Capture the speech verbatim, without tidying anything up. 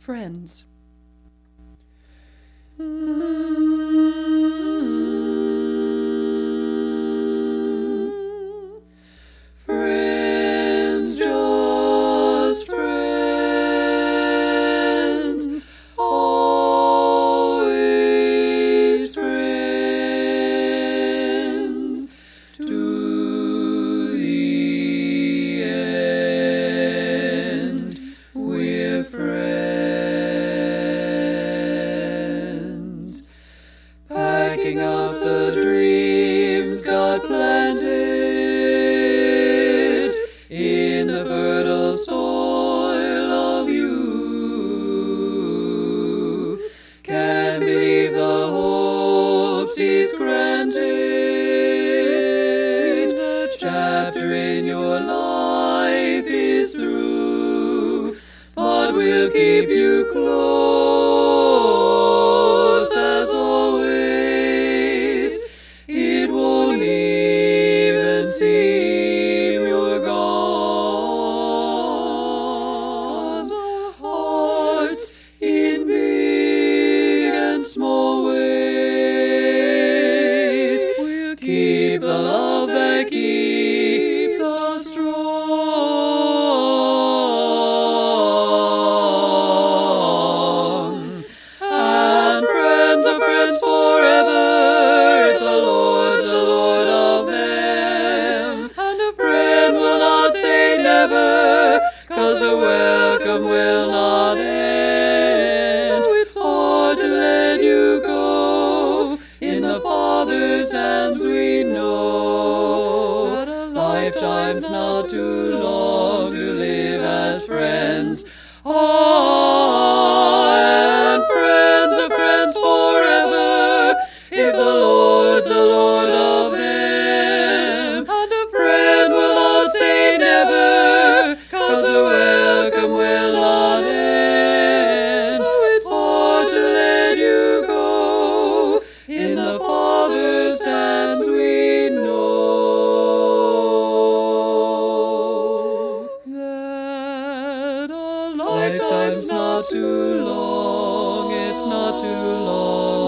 friends. Friends, just friends, always friends, to the end we're friends. Packing up the dreams God planted in the fertile soil of you. Can't believe the hopes He's granted. The chapter in your life is through, but we'll keep you close as always. It won't even seem you're gone, 'cause our hearts in big and small ways will keep the love that keeps us strong. And friends of friends forever, if the Lord's the Lord of them. And a friend will not say never, 'cause a welcome will not end. Oh, it's hard to let you go. In the Father's hands we know that a lifetime's not too long to live as friends. Ah, and friends of friends forever, if the Lord's the Lord of them. And a friend will not say never, 'cause a welcome will not end. Oh, it's hard to let you go. In the Father's hands we know that a lifetime's not too long, it's not too long